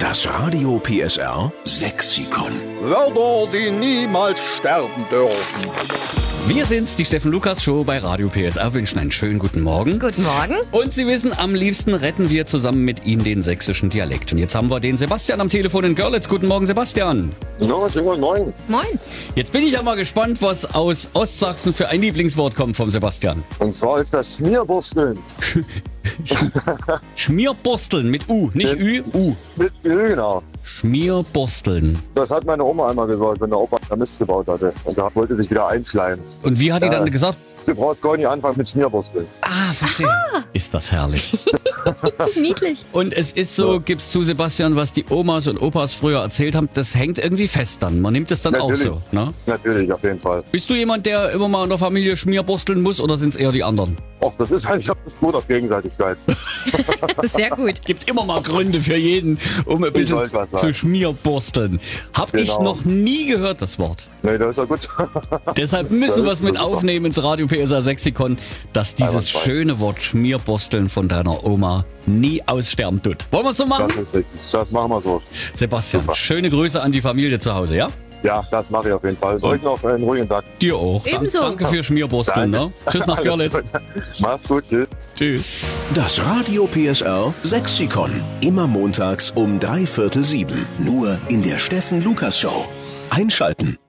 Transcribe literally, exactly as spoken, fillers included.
Das Radio P S R Sexikon. Wörter, die niemals sterben dürfen. Wir sind's, die Steffen Lukas Show bei Radio P S R, wünschen einen schönen guten Morgen. Guten Morgen. Und Sie wissen, am liebsten retten wir zusammen mit Ihnen den sächsischen Dialekt. Und jetzt haben wir den Sebastian am Telefon in Görlitz. Guten Morgen, Sebastian. Ja, schönen guten Morgen. Moin. Jetzt bin ich ja mal gespannt, was aus Ostsachsen für ein Lieblingswort kommt vom Sebastian. Und zwar ist das Schmierbursteln. Schmierborsteln mit U, nicht Ü, U. Mit Öl, genau. Schmierborsteln. Das hat meine Oma einmal gesagt, wenn der Opa da Mist gebaut hatte. Und da wollte sich wieder einschleimen. Und wie hat die dann Äh. gesagt? Du brauchst gar nicht anfangen mit Schmierbursteln. Ah, verstehe. Ist das herrlich. Niedlich. Und es ist so, gib's zu, Sebastian, was die Omas und Opas früher erzählt haben, das hängt irgendwie fest dann. Man nimmt es dann Natürlich. auch so. Ne? Natürlich, auf jeden Fall. Bist du jemand, der immer mal in der Familie schmierborsteln muss oder sind es eher die anderen? Och, das ist eigentlich das Gut auf Gegenseitigkeit. Sehr gut. Gibt immer mal Gründe für jeden, um ein bisschen wollte was zu sagen. schmierborsteln. Hab ich Genau. noch nie gehört, das Wort. Nee, das ist ja gut. Deshalb müssen wir es mit Das ist super. aufnehmen ins Radio P S R Sexikon, dass dieses Einwandfrei. schöne Wort Schmierborsteln von deiner Oma nie aussterben tut. Wollen wir es so machen? Das ist richtig. Das machen wir so. Sebastian, Super. schöne Grüße an die Familie zu Hause, ja? Ja, das mache ich auf jeden Fall. Euch noch einen ruhigen Tag. Dir auch. Ebenso. Danke für Schmierborsteln. Ne? Tschüss nach Alles Görlitz. gut. Mach's gut, tschüss. Tschüss. Das Radio P S R Sexikon. Immer montags um drei Viertel sieben. Nur in der Steffen Lukas Show. Einschalten.